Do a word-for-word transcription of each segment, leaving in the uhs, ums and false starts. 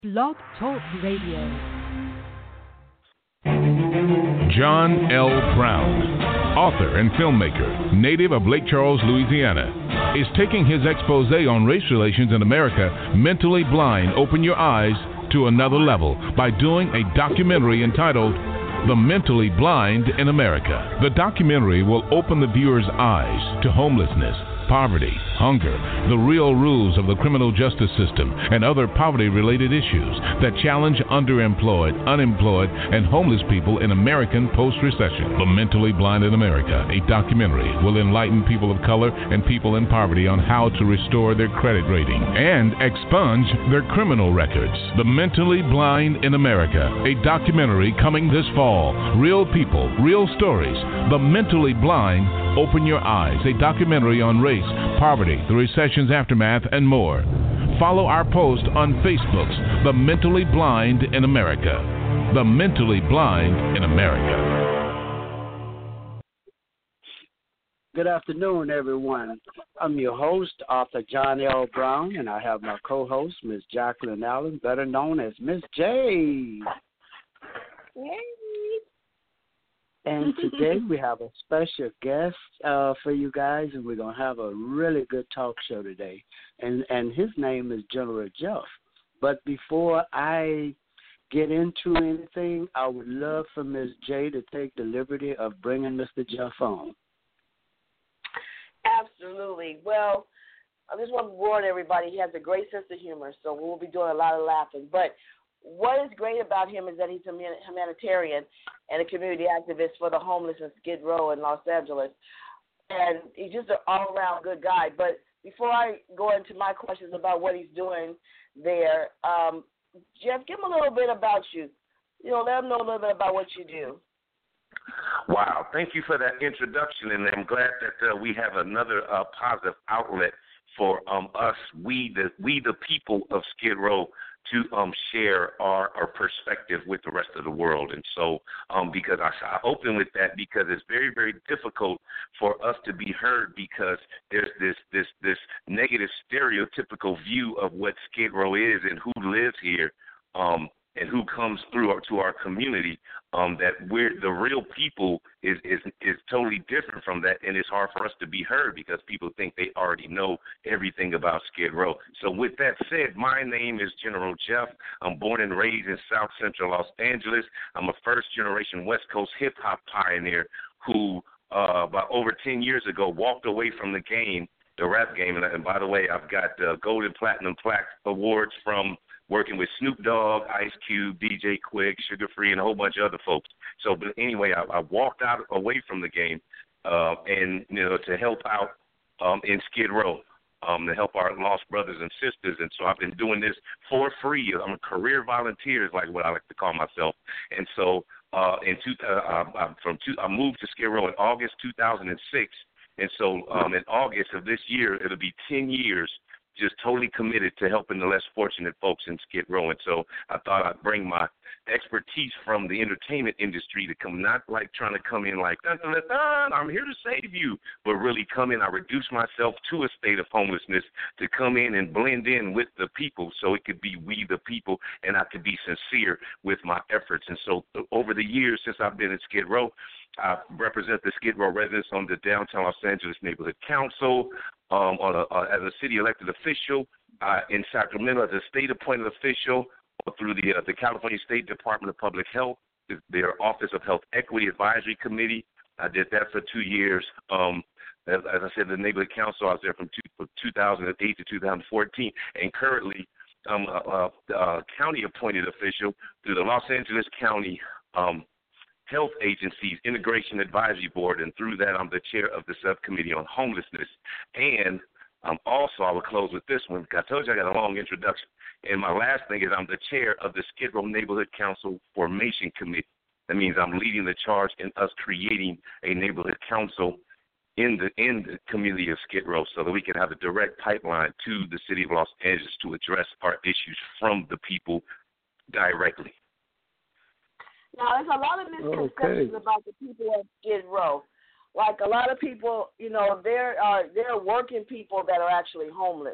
Blog Talk Radio. John L. Brown, author and filmmaker, native of Lake Charles, Louisiana, is taking his expose on race relations in America, Mentally Blind, Open Your Eyes, to another level by doing a documentary entitled The Mentally Blind in America. The documentary will open the viewer's eyes to homelessness, poverty, hunger, the real rules of the criminal justice system, and other poverty-related issues that challenge underemployed, unemployed, and homeless people in American post-recession. The Mentally Blind in America, a documentary, will enlighten people of color and people in poverty on how to restore their credit rating and expunge their criminal records. The Mentally Blind in America, a documentary coming this fall. Real people, real stories. The Mentally Blind, Open Your Eyes, a documentary on race, poverty, the recession's aftermath, and more. Follow our post on Facebook's The Mentally Blind in America. The Mentally Blind in America. Good afternoon, everyone. I'm your host, author John L. Brown, and I have my co-host, Miz Jacqueline Allen, better known as Miss J. Hey. And today we have a special guest uh, for you guys, and we're going to have a really good talk show today. And and his name is General Jeff. But before I get into anything, I would love for Miz J to take the liberty of bringing Mister Jeff on. Absolutely. Well, I just want to warn everybody, he has a great sense of humor, so we'll be doing a lot of laughing. But what is great about him is that he's a humanitarian and a community activist for the homeless in Skid Row in Los Angeles. And he's just an all-around good guy. But before I go into my questions about what he's doing there, um, Jeff, give him a little bit about you. You know, let him know a little bit about what you do. Wow. Thank you for that introduction, and I'm glad that uh, we have another uh, positive outlet for um, us, we the we the people of Skid Row, to um, share our, our perspective with the rest of the world. And so um, because I, I open with that because it's very, very difficult for us to be heard because there's this this this negative stereotypical view of what Skid Row is and who lives here um, and who comes through our, to our community, um, that we're the real people is, is is totally different from that, and it's hard for us to be heard because people think they already know everything about Skid Row. So with that said, my name is General Jeff. I'm born and raised in South Central Los Angeles. I'm a first-generation West Coast hip-hop pioneer who, uh, about over ten years ago, walked away from the game, the rap game. And, and by the way, I've got uh, gold and platinum plaque awards from working with Snoop Dogg, Ice Cube, D J Quick, Sugar Free, and a whole bunch of other folks. So, but anyway, I, I walked out away from the game, uh, and you know, to help out um, in Skid Row, um, to help our lost brothers and sisters. And so I've been doing this for free. I'm a career volunteer, is like what I like to call myself. And so, uh, in two, uh, I'm from two, I moved to Skid Row in August two thousand six, and so um, in August of this year, it'll be ten years. Just totally committed to helping the less fortunate folks in Skid Row. And so I thought I'd bring my expertise from the entertainment industry to come, not like trying to come in like, dun, dun, dun, dun, I'm here to save you, but really come in. I reduce myself to a state of homelessness to come in and blend in with the people so it could be we the people, and I could be sincere with my efforts. And so over the years since I've been in Skid Row, I represent the Skid Row residents on the Downtown Los Angeles Neighborhood Council, um, on a, uh, as a city elected official, uh, in Sacramento as a state appointed official, or through the uh, the California State Department of Public Health, their Office of Health Equity Advisory Committee. I did that for two years. Um, as, as I said, the Neighborhood Council, I was there from, two, from two thousand eight to two thousand fourteen, and currently I'm a, a, a county appointed official through the Los Angeles County um, Health Agency's Integration Advisory Board, and through that I'm the chair of the Subcommittee on Homelessness. And um, also, I will close with this one. I told you I got a long introduction. And my last thing is I'm the chair of the Skid Row Neighborhood Council Formation Committee. That means I'm leading the charge in us creating a neighborhood council in the in the community of Skid Row so that we can have a direct pipeline to the city of Los Angeles to address our issues from the people directly. Now, there's a lot of misconceptions okay. about the people of Skid Row. Like a lot of people, you know, there are there are working people that are actually homeless.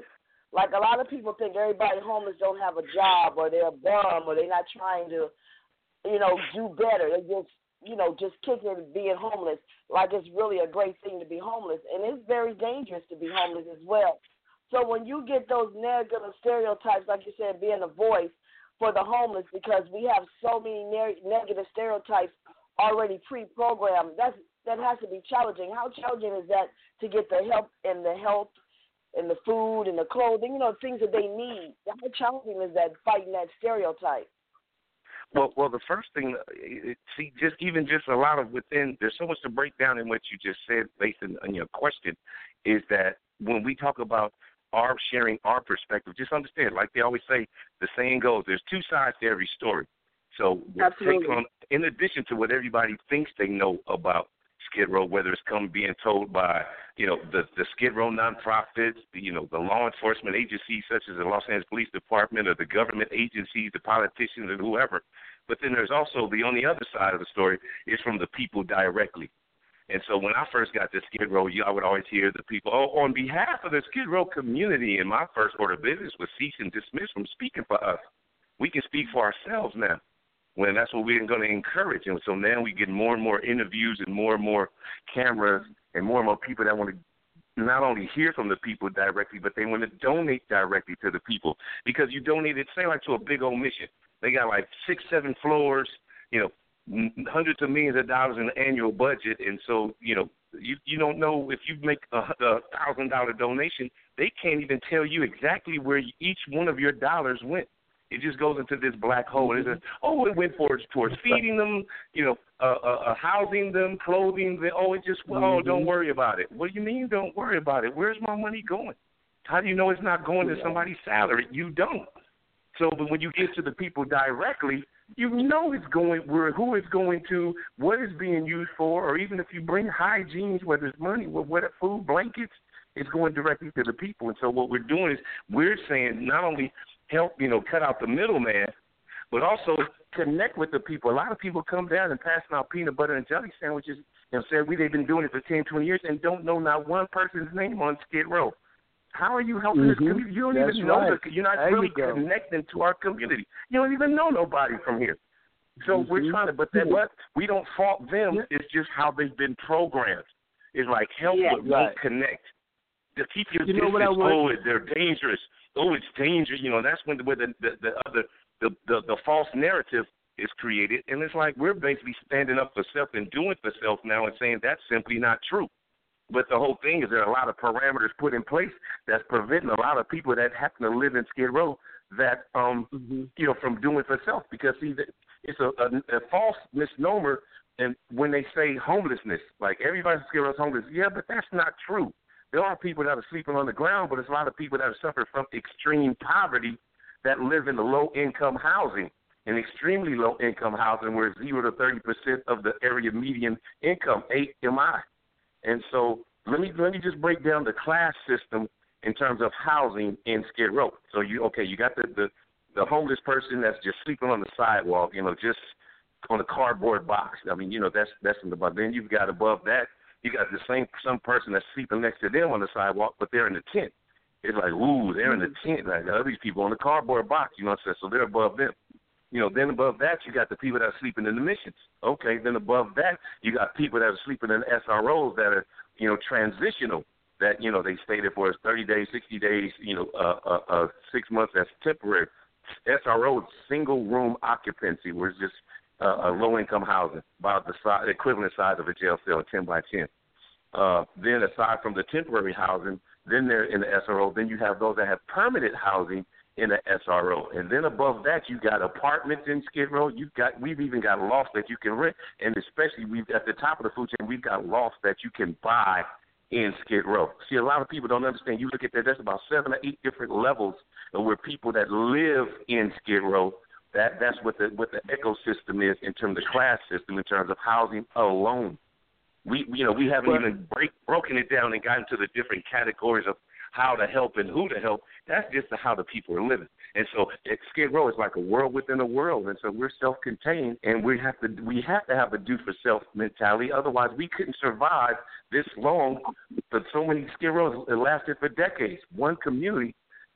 Like a lot of people think everybody homeless don't have a job or they're a bum or they're not trying to, you know, do better. They just, you know, just kicking being homeless like it's really a great thing to be homeless. And it's very dangerous to be homeless as well. So when you get those negative stereotypes, like you said, being a voice for the homeless, because we have so many ne- negative stereotypes already pre-programmed, that's, that has to be challenging. How challenging is that to get the help and the health and the food and the clothing, you know, things that they need? How challenging is that, fighting that stereotype? Well, well, the first thing, it, see, just even just a lot of within, there's so much to break down in what you just said based on, on your question, is that when we talk about our sharing our perspective, just understand, like they always say, the saying goes, there's two sides to every story. So take on, in addition to what everybody thinks they know about Skid Row, whether it's come being told by, you know, the, the Skid Row nonprofits, the, you know, the law enforcement agencies such as the Los Angeles Police Department or the government agencies, the politicians and whoever. But then there's also the on the other side of the story is from the people directly. And so when I first got to Skid Row, I would always hear the people, oh, on behalf of the Skid Row community, and my first order of business was cease and dismiss from speaking for us. We can speak for ourselves now. When that's what we're going to encourage. And so now we get more and more interviews and more and more cameras and more and more people that want to not only hear from the people directly, but they want to donate directly to the people. Because you donate it, say, like to a big old mission. They got like six, seven floors, you know, hundreds of millions of dollars in the annual budget. And so, you know, you, you don't know if you make a one thousand dollars donation, they can't even tell you exactly where each one of your dollars went. It just goes into this black hole. And it says, oh, it went towards, towards feeding them, you know, uh, uh, uh, housing them, clothing them. Oh, it just, well, oh, don't worry about it. What do you mean don't worry about it? Where's my money going? How do you know it's not going to somebody's salary? You don't. So but when you get to the people directly, you know it's going where, who it's going to, what it's being used for, or even if you bring hygiene, whether it's money, whether food, blankets, it's going directly to the people. And so what we're doing is we're saying not only help, you know, cut out the middleman, but also connect with the people. A lot of people come down and passing out peanut butter and jelly sandwiches and say we they've been doing it for ten, twenty years and don't know not one person's name on Skid Row. How are you helping mm-hmm. this community? You don't That's even know right. the, you're not there really you connecting to our community. You don't even know nobody from here. So mm-hmm. we're trying to, but that what we don't fault them. Yeah. It's just how they've been programmed. It's like help yeah, but right. won't connect. To keep your you distance. Know what I oh, they're dangerous. Oh, it's dangerous. You know, that's when the, where the, the, the other the, the the false narrative is created, and it's like we're basically standing up for self and doing for self now and saying that's simply not true. But the whole thing is there are a lot of parameters put in place that's preventing a lot of people that happen to live in Skid Row that um mm-hmm. you know from doing for self, because see it's a, a, a false misnomer. And when they say homelessness, like everybody's Skid Row is homeless, yeah, but that's not true. There are people that are sleeping on the ground, but there's a lot of people that are suffering from extreme poverty that live in the low-income housing, and extremely low-income housing where zero to thirty percent of the area median income, A M I. And so let me let me just break down the class system in terms of housing in Skid Row. So, you okay, you got the, the, the homeless person that's just sleeping on the sidewalk, you know, just on a cardboard box. I mean, you know, that's that's in the above. Then you've got above that, you got the same some person that's sleeping next to them on the sidewalk, but they're in the tent. It's like, ooh, they're in the tent. Like all these people on the cardboard box, you know what I'm saying? So they're above them. You know, then above that, you got the people that are sleeping in the missions. Okay, then above that, you got people that are sleeping in S R Os that are, you know, transitional. That, you know, they stay there for thirty days, sixty days, you know, uh, uh, uh, six months, that's temporary. S R O is single room occupancy, where it's just uh, a low-income housing, about the size, equivalent size of a jail cell, ten by ten. Uh, then aside from the temporary housing, then they're in the S R O. Then you have those that have permanent housing in the S R O. And then above that, you got apartments in Skid Row. You've got, we've even got lofts that you can rent. And especially we've at the top of the food chain, we've got lofts that you can buy in Skid Row. See, a lot of people don't understand. You look at that, that's about seven or eight different levels of where people that live in Skid Row, that, that's what the what the ecosystem is in terms of the class system, in terms of housing alone. We, you know, we haven't well, even break, broken it down and gotten to the different categories of how to help and who to help. That's just how the people are living. And so at Skid Row is like a world within a world. And so we're self-contained, and we have to we have to have a do-for-self mentality. Otherwise, we couldn't survive this long. For so many Skid Rows, it lasted for decades. One community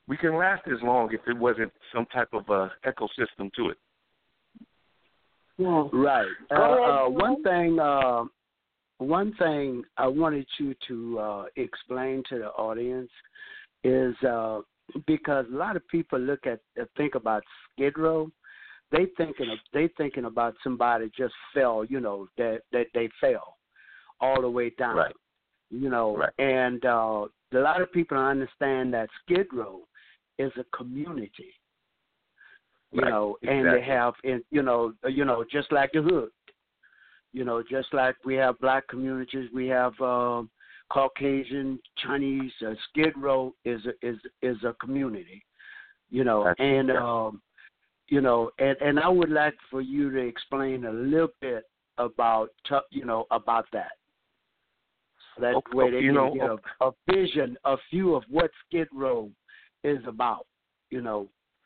we can last as long if it wasn't some type of uh, ecosystem to it. Yeah. Right. Uh, Go ahead, uh, Jim. one thing. Uh, one thing I wanted you to uh, explain to the audience is uh, because a lot of people look at uh, think about Skid Row, they thinking of, they thinking about somebody just fell, you know, that that they fell all the way down, Right. you know, Right. and uh, a lot of people understand that Skid Row is a community, you Right. know, Exactly. and they have, and you know, you know, just like the hood. You know, just like we have black communities, we have um, Caucasian, Chinese. Uh, Skid Row is a, is is a community. You know, That's, and yeah. um, you know, and, and I would like for you to explain a little bit about t- you know about that. So that Okay, way they you can know, get a, a vision, a view of what Skid Row is about. You know.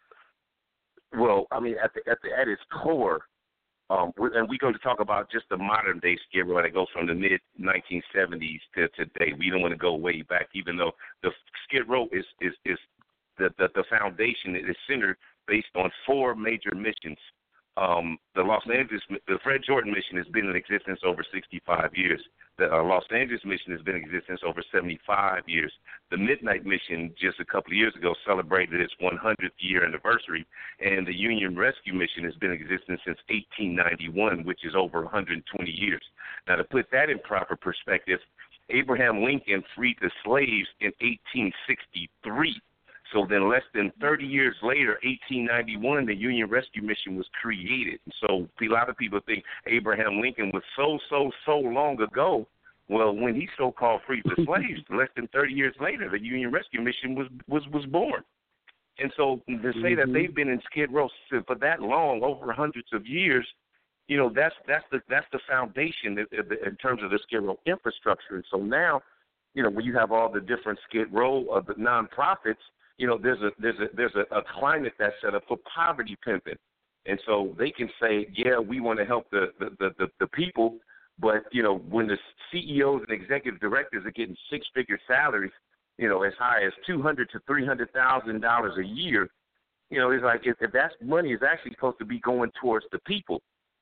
Well, I mean, at the at the at its core. Um, we're, and we're going to talk about just the modern day Skid Row that goes from the mid nineteen seventies to today. We don't want to go way back, even though the Skid Row is is, is the, the the foundation is centered based on four major missions. Um, the Los Angeles, the Fred Jordan mission has been in existence over sixty-five years. The uh, Los Angeles mission has been in existence over seventy-five years. The Midnight mission just a couple of years ago celebrated its one hundredth year anniversary, and the Union Rescue mission has been in existence since eighteen ninety-one, which is over one hundred twenty years. Now, to put that in proper perspective, Abraham Lincoln freed the slaves in eighteen sixty-three. So then less than thirty years later, eighteen ninety-one, the Union Rescue Mission was created. And so a lot of people think Abraham Lincoln was so, so, so long ago. Well, when he so-called freed the slaves, less than thirty years later, the Union Rescue Mission was, was, was born. And so to say mm-hmm. that they've been in Skid Row for that long, over hundreds of years, you know, that's that's the that's the foundation in terms of the Skid Row infrastructure. And so now, you know, when you have all the different Skid Row of the nonprofits, you know, there's a there's a there's a, a climate that's set up for poverty pimping, and so they can say, yeah, we want to help the the, the, the the people, but you know, when the C E Os and executive directors are getting six-figure salaries, you know, as high as two hundred to three hundred thousand dollars a year, you know, it's like if, if that money is actually supposed to be going towards the people,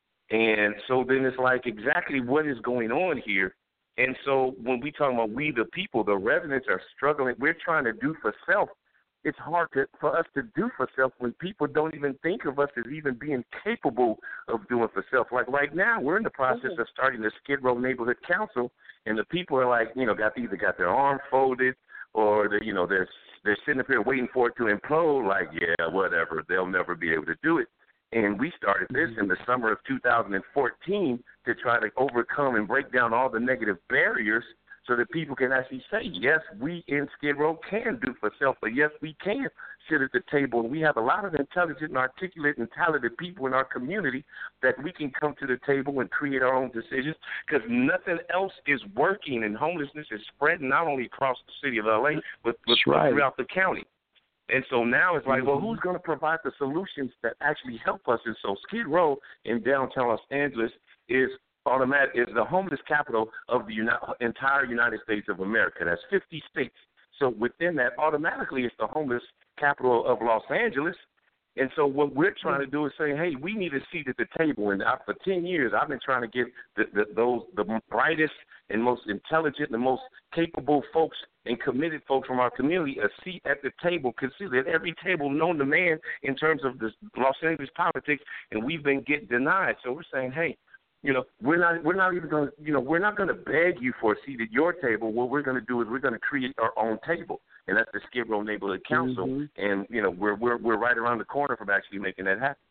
and so then it's like exactly what is going on here. And so when we talk about we the people, the residents are struggling. We're trying to do for self. It's hard to, for us to do for self when people don't even think of us as even being capable of doing for self. Like right now, we're in the process mm-hmm. of starting the Skid Row Neighborhood Council, and the people are like, you know, got either got their arms folded or they, you know, they're they're sitting up here waiting for it to implode. Like, yeah, whatever, they'll never be able to do it. And we started this in the summer of two thousand fourteen to try to overcome and break down all the negative barriers so that people can actually say, yes, we in Skid Row can do for self, but yes, we can sit at the table. And we have a lot of intelligent and articulate and talented people in our community that we can come to the table and create our own decisions because nothing else is working, and homelessness is spreading not only across the city of L A, but, but right. throughout the county. And so now it's like, mm-hmm. well, who's going to provide the solutions that actually help us? And so Skid Row in downtown Los Angeles is automatic is the homeless capital of the uni- entire United States of America. That's fifty states. So within that, automatically it's the homeless capital of Los Angeles. And so what we're trying to do is say, hey, we need a seat at the table. And I, for ten years, I've been trying to get the, the, those the brightest and most intelligent and most capable folks and committed folks from our community a seat at the table, considered at every table known to man in terms of the Los Angeles politics, and we've been getting denied. So we're saying, hey, you know, we're not we're not even going to, you know, we're not going to beg you for a seat at your table. What we're going to do is we're going to create our own table, and that's the Skid Row Neighborhood Council. Mm-hmm. And you know, we're we're we're right around the corner from actually making that happen.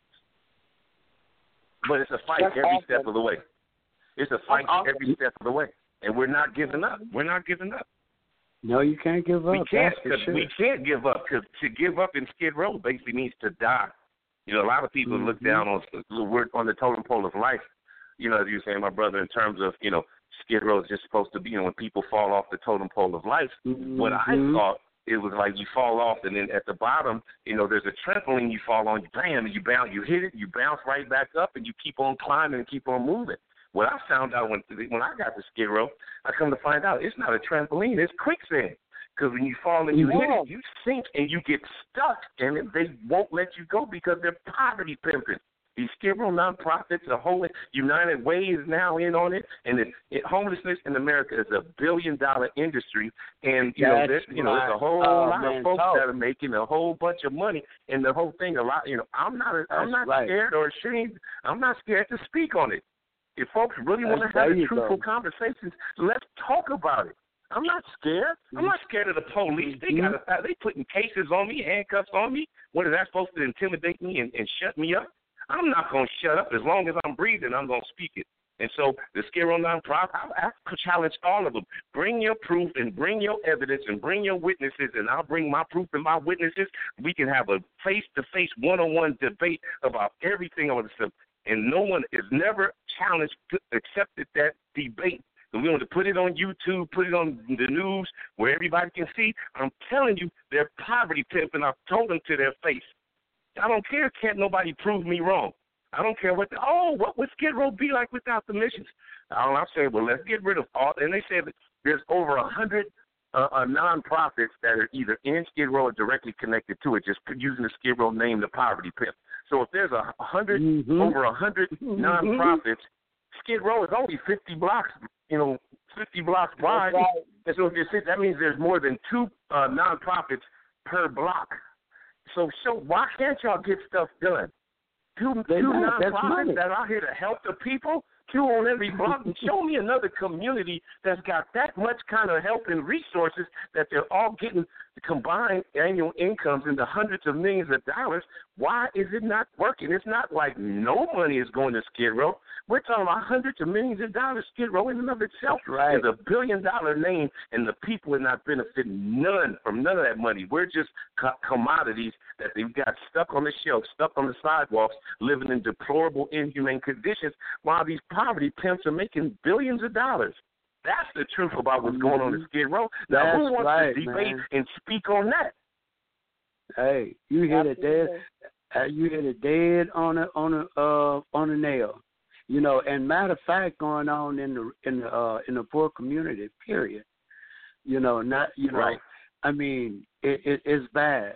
But it's a fight that's every awesome. step of the way. It's a fight awesome. every step of the way, and we're not giving up. We're not giving up. No, you can't give up. We can't. That's for sure. We can't give up because to give up in Skid Row basically means to die. You know, a lot of people mm-hmm. look down on we're on the totem pole of life. You know, as you were saying, my brother, in terms of, you know, Skid Row is just supposed to be, you know, when people fall off the totem pole of life. Mm-hmm. What I thought, it was like you fall off, and then at the bottom, you know, there's a trampoline you fall on, bam, and you bounce, you hit it, you bounce right back up, and you keep on climbing and keep on moving. What I found out when when I got to Skid Row, I come to find out it's not a trampoline, it's quicksand. Because when you fall and you Yeah. hit it, you sink and you get stuck, and they won't let you go because they're poverty pimping. These Skid Row nonprofits, the whole United Way is now in on it, and it, it, homelessness in America is a billion-dollar industry, and you know, there's, you know, there's a whole oh, lot man, of folks talk. that are making a whole bunch of money, and the whole thing, a lot, you know, I'm not, a, I'm not right. scared or ashamed. I'm not scared to speak on it. If folks really want to There have you truthful go. conversations, let's talk about it. I'm not scared. I'm not scared of the police. They got a, they putting cases on me, handcuffs on me. What is that supposed to intimidate me and, and shut me up? I'm not going to shut up. As long as I'm breathing, I'm going to speak it. And so the Skid Row nonprofit, I, I challenge all of them. Bring your proof and bring your evidence and bring your witnesses, and I'll bring my proof and my witnesses. We can have a face-to-face, one-on-one debate about everything on the stuff. And no one is never challenged, accepted that debate. And we want to put it on YouTube, put it on the news where everybody can see. I'm telling you, they're poverty pimping. I've told them to their face. I don't care. Can't nobody prove me wrong. I don't care what. The, oh, what would Skid Row be like without the missions? I'm saying, well, let's get rid of all. And they said that there's over a hundred uh, uh, nonprofits that are either in Skid Row or directly connected to it, just using the Skid Row name, the Poverty Pimp. So if there's a hundred, mm-hmm. over a hundred mm-hmm. nonprofits, Skid Row is only fifty blocks. You know, fifty blocks wide. Right. And so if you see, that means there's more than two uh, nonprofits per block. So, so why can't y'all get stuff done? Two, two nonprofits that are out here to help the people, two on every block. And show me another community that's got that much kind of help and resources that they're all getting combined annual incomes in the hundreds of millions of dollars. Why is it not working? It's not like no money is going to Skid Row. We're talking about hundreds of millions of dollars. Skid Row in and of itself right. is a billion-dollar name, and the people are not benefiting none from none of that money. We're just co- commodities that they've got stuck on the shelf, stuck on the sidewalks, living in deplorable, inhumane conditions, while these poverty pimps are making billions of dollars. That's the truth about what's going on in Skid Row. Now, That's who wants right, to debate man. and speak on that? Hey, you hit it dead. Uh, you hit it dead on a on a uh, on a nail. You know, and matter of fact, going on in the in the uh, in the poor community, period. You know, not you know. Right. I mean, it, it it's bad.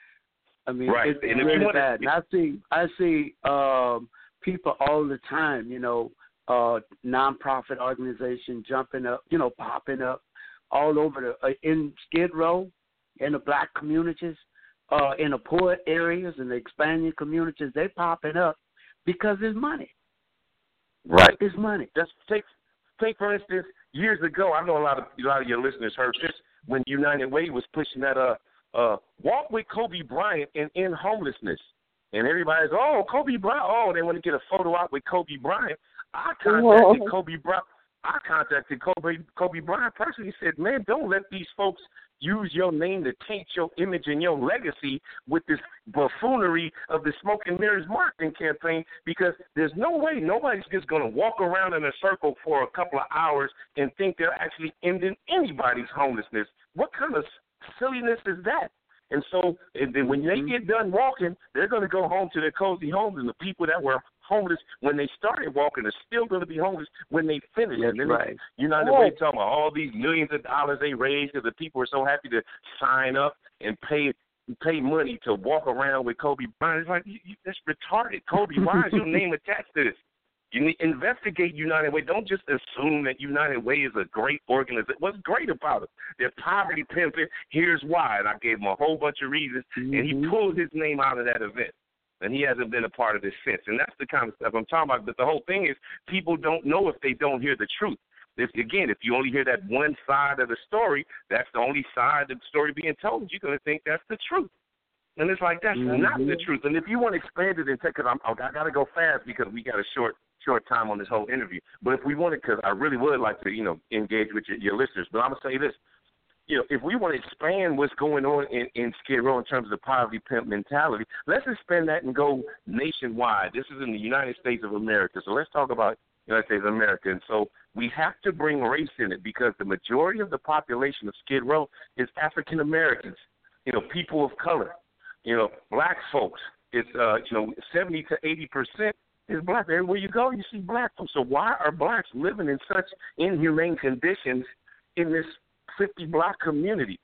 I mean, right. it, it's and really wanna, bad. And I see I see um, people all the time. You know. Uh, nonprofit organization jumping up, you know, popping up all over the uh, in Skid Row, in the black communities, uh, in the poor areas and the expanding communities. They popping up because there's money. Right, there's money. Just take, take for instance, years ago. I know a lot of a lot of your listeners heard this when United Way was pushing that uh, uh, walk with Kobe Bryant and end homelessness, and everybody's oh Kobe Bryant, oh they want to get a photo out with Kobe Bryant. I contacted Kobe Bryant. I contacted Kobe Kobe Bryant personally. Said, "Man, don't let these folks use your name to taint your image and your legacy with this buffoonery of the Smoke and Mirrors marketing campaign. Because there's no way nobody's just going to walk around in a circle for a couple of hours and think they're actually ending anybody's homelessness. What kind of silliness is that?" And so, and then when they get done walking, they're going to go home to their cozy homes, and the people that were homeless when they started walking are still going to be homeless when they finish. That's and then right. United Way talking about all these millions of dollars they raised because the people are so happy to sign up and pay pay money to walk around with Kobe Bryant. It's like, you, you, that's retarded. Kobe, why is your name attached to this? You need to investigate United Way. Don't just assume that United Way is a great organization. What's great about it? They're poverty pimping. Here's why. And I gave him a whole bunch of reasons, mm-hmm. and he pulled his name out of that event. And he hasn't been a part of this since. And that's the kind of stuff I'm talking about. But the whole thing is people don't know if they don't hear the truth. If, again, if you only hear that one side of the story, that's the only side of the story being told, you're going to think that's the truth. And it's like, that's mm-hmm. not the truth. And if you want to expand it and take, because I got to go fast because we got a short short time on this whole interview. But if we want to, because I really would like to, you know, engage with your, your listeners. But I'm going to say this. You know, if we want to expand what's going on in, in Skid Row in terms of the poverty pimp mentality, let's expand that and go nationwide. This is in the United States of America. So let's talk about the United States of America. And so we have to bring race in it because the majority of the population of Skid Row is African Americans, you know, people of color, you know, black folks. It's, uh, you know, seventy to eighty percent is black. Everywhere you go, you see black folks. So why are blacks living in such inhumane conditions in this fifty-block community?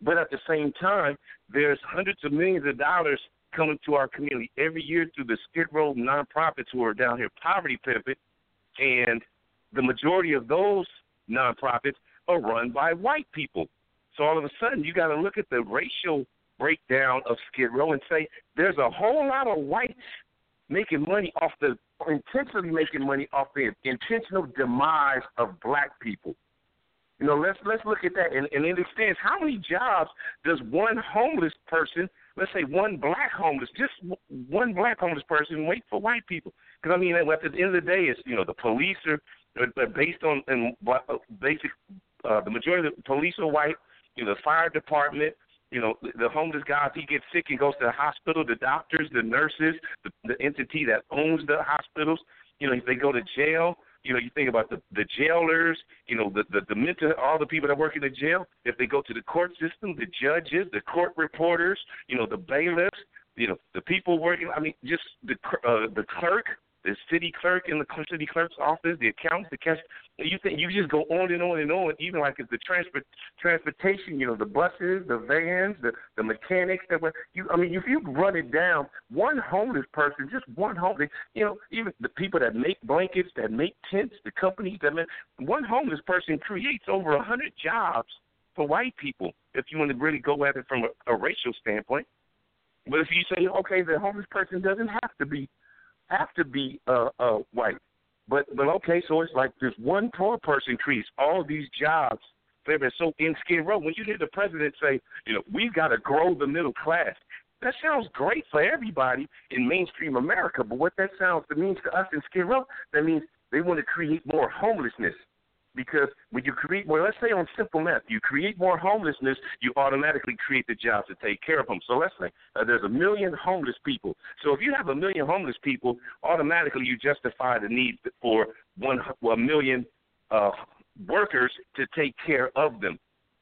But at the same time, there's hundreds of millions of dollars coming to our community every year through the Skid Row nonprofits who are down here poverty pimping, and the majority of those nonprofits are run by white people. So all of a sudden, you got to look at the racial breakdown of Skid Row and say there's a whole lot of whites making money off the intentionally making money off the intentional demise of black people. You know, let's let's look at that and, and understand how many jobs does one homeless person, let's say one black homeless, just one black homeless person wait for white people? Because I mean, at the end of the day, it's you know the police are, are based on and basic uh, the majority of the police are white. You know, the fire department. You know, the homeless guy, if he gets sick and goes to the hospital, the doctors, the nurses, the, the entity that owns the hospitals, you know, if they go to jail, you know, you think about the, the jailers, you know, the, the, the mental, all the people that work in the jail, if they go to the court system, the judges, the court reporters, you know, the bailiffs, you know, the people working, I mean, just the uh, the clerk, the city clerk in the city clerk's office, the accountants, the cash. You think you just go on and on and on. Even like the transport transportation, you know, the buses, the vans, the the mechanics. That were, you, I mean, if you run it down, one homeless person, just one homeless, you know, even the people that make blankets, that make tents, the companies that make, one homeless person creates over a hundred jobs for white people. If you want to really go at it from a, a racial standpoint, but if you say, okay, the homeless person doesn't have to be. have to be uh, uh, white. But, but okay, so it's like this one poor person creates all these jobs. So in Skid Row, when you hear the president say, you know, we've got to grow the middle class, that sounds great for everybody in mainstream America. But what that sounds, that means to us in Skid Row, that means they want to create more homelessness. Because when you create more, let's say on simple math, you create more homelessness, you automatically create the jobs to take care of them. So let's say uh, there's a million homeless people. So if you have a million homeless people, automatically you justify the need for one a million uh, workers to take care of them.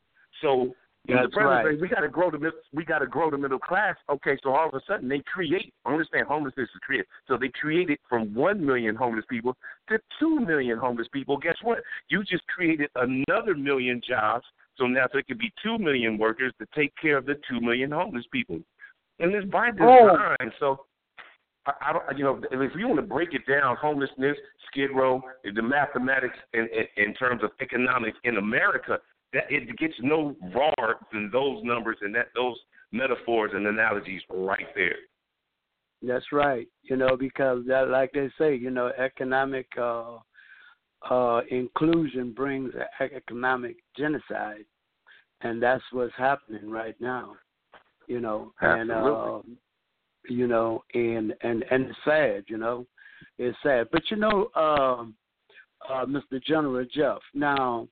So That's the president right. says we got to grow the we got to grow the middle class. Okay, so all of a sudden they create. Understand, homelessness is created. So they created from one million homeless people to two million homeless people. Guess what? You just created another million jobs. So now there could be two million workers to take care of the two million homeless people, and it's by design. Oh. So. I, I don't, you know, if you want to break it down, homelessness, Skid Row, the mathematics in, in, in terms of economics in America, that it gets no rawer than those numbers and that those metaphors and analogies right there. That's right. You know, because that, like they say, you know, economic uh, uh, inclusion brings economic genocide, and that's what's happening right now. You know, Absolutely. and uh, you know, and and and it's sad. You know, it's sad. But you know, um, uh, Mister General Jeff, now.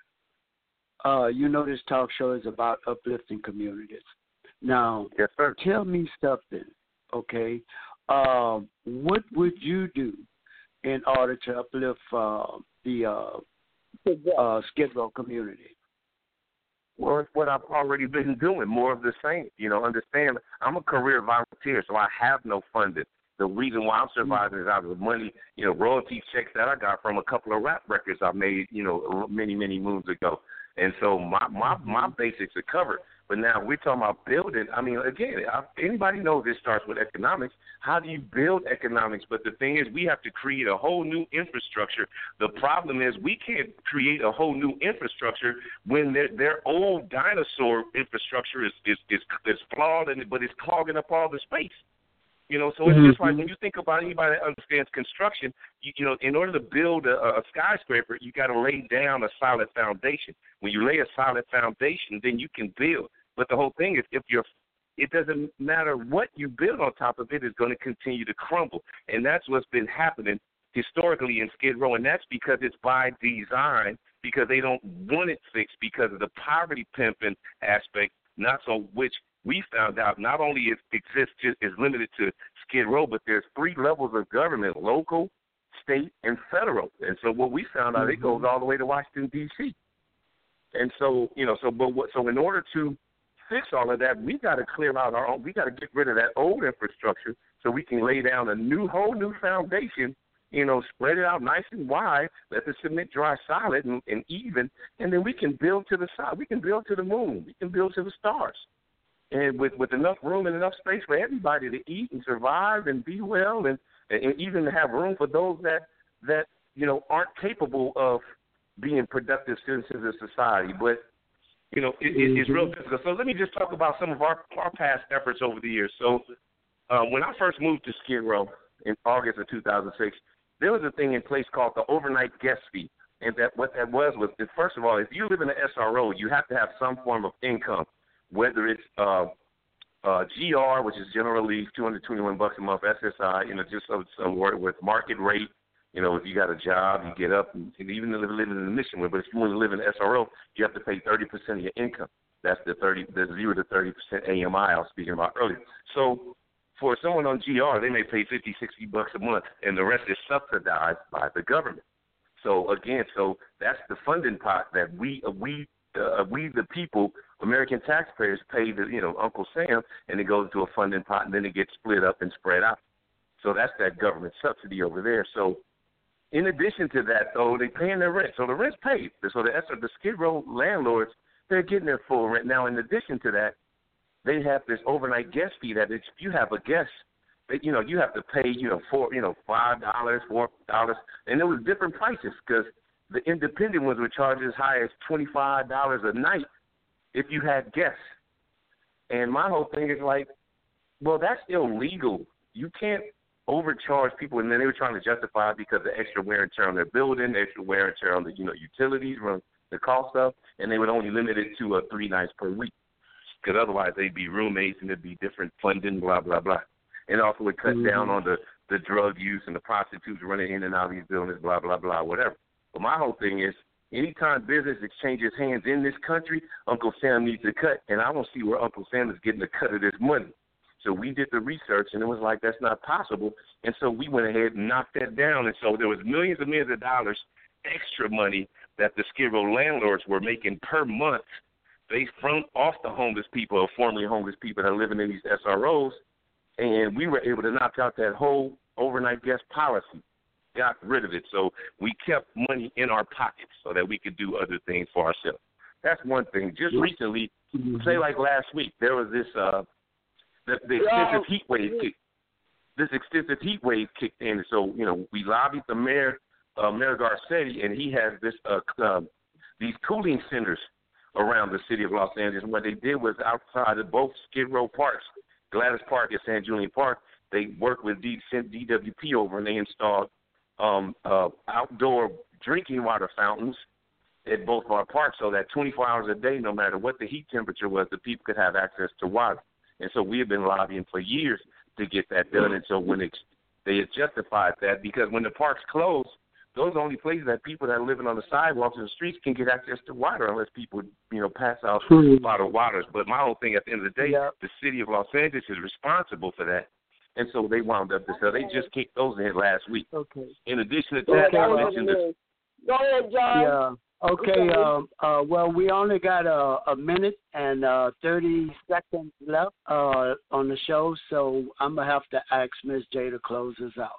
Uh, you know this talk show is about uplifting communities. Now, yes, sir. Tell me something, okay? Uh, what would you do in order to uplift uh, the uh, uh, Skid Row community? Well, it's what I've already been doing, more of the same. You know, understand, I'm a career volunteer, so I have no funding. The reason why I'm surviving is out of the money, you know, royalty checks that I got from a couple of rap records I made, you know, many, many moons ago. And so my, my, my basics are covered. But now we're talking about building. I mean, again, anybody knows this starts with economics. How do you build economics? But the thing is, we have to create a whole new infrastructure. The problem is we can't create a whole new infrastructure when their, their old dinosaur infrastructure is, is, is, is flawed, and but it's clogging up all the space. You know, so it's mm-hmm. just like when you think about anybody that understands construction, you, you know, in order to build a, a skyscraper, you got to lay down a solid foundation. When you lay a solid foundation, then you can build. But the whole thing is, if you're, it doesn't matter what you build on top of it, it's going to continue to crumble. And that's what's been happening historically in Skid Row, and that's because it's by design, because they don't want it fixed because of the poverty pimping aspect, not so which we found out not only it exists, is limited to Skid Row, but there's three levels of government: local, state, and federal. And so what we found out, mm-hmm. it goes all the way to Washington, D C And so, you know, so but what, so in order to fix all of that, we got to clear out our own. We got to get rid of that old infrastructure so we can lay down a new, whole new foundation. You know, spread it out nice and wide. Let the cement dry solid and, and even, and then we can build to the side. We can build to the moon. We can build to the stars. And with, with enough room and enough space for everybody to eat and survive and be well, and, and even have room for those that, that, you know, aren't capable of being productive citizens of society. But, you know, it, it, it's real difficult. So let me just talk about some of our, our past efforts over the years. So uh, when I first moved to Skid Row in August of two thousand six, there was a thing in place called the overnight guest fee. And that what that was was, that first of all, if you live in an S R O, you have to have some form of income, whether it's uh, uh, G R, which is general relief, two hundred twenty-one bucks a month, S S I, you know, just some, some word with market rate. You know, if you got a job, you get up, and, and even if you live in the mission with, but if you want to live in an S R O, you have to pay thirty percent of your income. That's the thirty, the zero to thirty percent A M I I was speaking about earlier. So for someone on G R, they may pay fifty, sixty bucks a month, and the rest is subsidized by the government. So again, so that's the funding pot that we we uh, we the people, American taxpayers, pay the you know Uncle Sam, and it goes to a funding pot, and then it gets split up and spread out. So that's that government subsidy over there. So in addition to that, though, they paying their rent, so the rent's paid. So the the Skid Row landlords, they're getting their full rent. Now, in addition to that, they have this overnight guest fee that if you have a guest, that you know you have to pay you know four you know five dollars, four dollars, and there was different prices because the independent ones were charged as high as twenty five dollars a night if you had guests. And my whole thing is like, well, that's illegal. You can't overcharge people, and then they were trying to justify it because of the extra wear and tear on their building, the extra wear and tear on the you know utilities, run the cost of, and they would only limit it to uh, three nights per week. Because otherwise they'd be roommates and there'd be different funding, blah, blah, blah. And also would cut mm-hmm. down on the, the drug use and the prostitutes running in and out of these buildings, blah, blah, blah, whatever. But my whole thing is, anytime business exchanges hands in this country, Uncle Sam needs a cut, and I don't see where Uncle Sam is getting a cut of this money. So we did the research, and it was like, that's not possible. And so we went ahead and knocked that down. And so there was millions and millions of dollars extra money that the Skid Row landlords were making per month based from off the homeless people or formerly homeless people that are living in these S R Os, and we were able to knock out that whole overnight guest policy, got rid of it. So we kept money in our pockets so that we could do other things for ourselves. That's one thing. Just recently, mm-hmm. say like last week, there was this uh, the, the extensive heat wave. Kick, this extensive heat wave kicked in. So you know, we lobbied the mayor, uh, Mayor Garcetti, and he has this uh, uh, these cooling centers around the city of Los Angeles. And what they did was outside of both Skid Row parks, Gladys Park and San Julian Park, they worked with D W P over and they installed um, uh, outdoor drinking water fountains at both of our parks so that twenty-four hours a day, no matter what the heat temperature was, the people could have access to water. And so we have been lobbying for years to get that done. And so when it, they had justified that, because when the parks closed, those are the only places that people that are living on the sidewalks and the streets can get access to water unless people, you know, pass out bottled waters. But my whole thing at the end of the day, yeah. the city of Los Angeles is responsible for that. And so they wound up this. So they just kicked those in last week. Okay. In addition to that, okay. I mentioned this. Go ahead, John. Yeah. Okay. Um, uh, well, we only got a, a minute and uh, thirty seconds left uh, on the show, so I'm going to have to ask Miz J to close us out.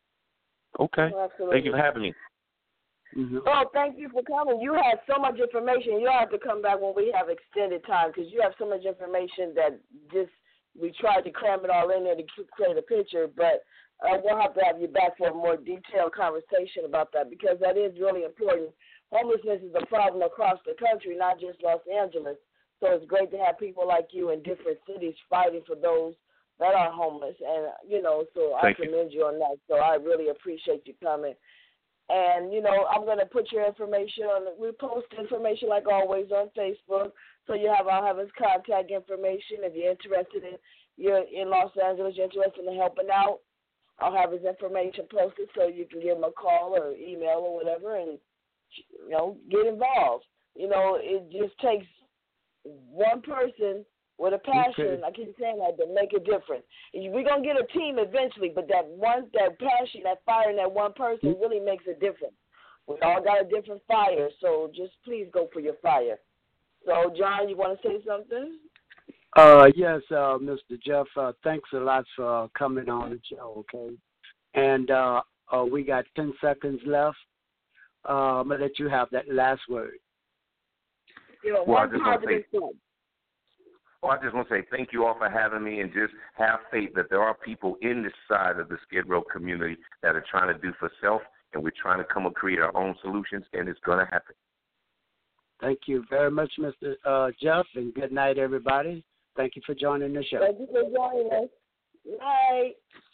Okay. Oh, thank you for having me. Mm-hmm. Oh, thank you for coming. You had so much information. You'll have to come back when we have extended time because you have so much information that just we tried to cram it all in there to create a picture, but uh, we'll have to have you back for a more detailed conversation about that because that is really important. Homelessness is a problem across the country, not just Los Angeles. So it's great to have people like you in different cities fighting for those that are homeless, and, you know, so Thank I commend you. you on that. So I really appreciate you coming. And, you know, I'm going to put your information on, we post information like always on Facebook, so you have, I'll have his contact information. If you're interested in, you're in Los Angeles, you're interested in helping out, I'll have his information posted so you can give him a call or email or whatever and, you know, get involved. You know, it just takes one person with a passion, okay. I keep saying that, to make a difference. We're going to get a team eventually, but that one, that passion, that fire in that one person really makes a difference. We all got a different fire, so just please go for your fire. So, John, you want to say something? Uh, yes, uh, Mister Jeff, uh, thanks a lot for uh, coming on the show, okay? And uh, Uh, we got ten seconds left. Uh, I'm going to let you have that last word. You know, Well, I one just want to positive say, thing. well, I just want to say thank you all for having me, and just have faith that there are people in this side of the Skid Row community that are trying to do for self, and we're trying to come and create our own solutions, and it's going to happen. Thank you very much, Mister Uh, Jeff, and good night, everybody. Thank you for joining the show. Thank you for joining us. Night.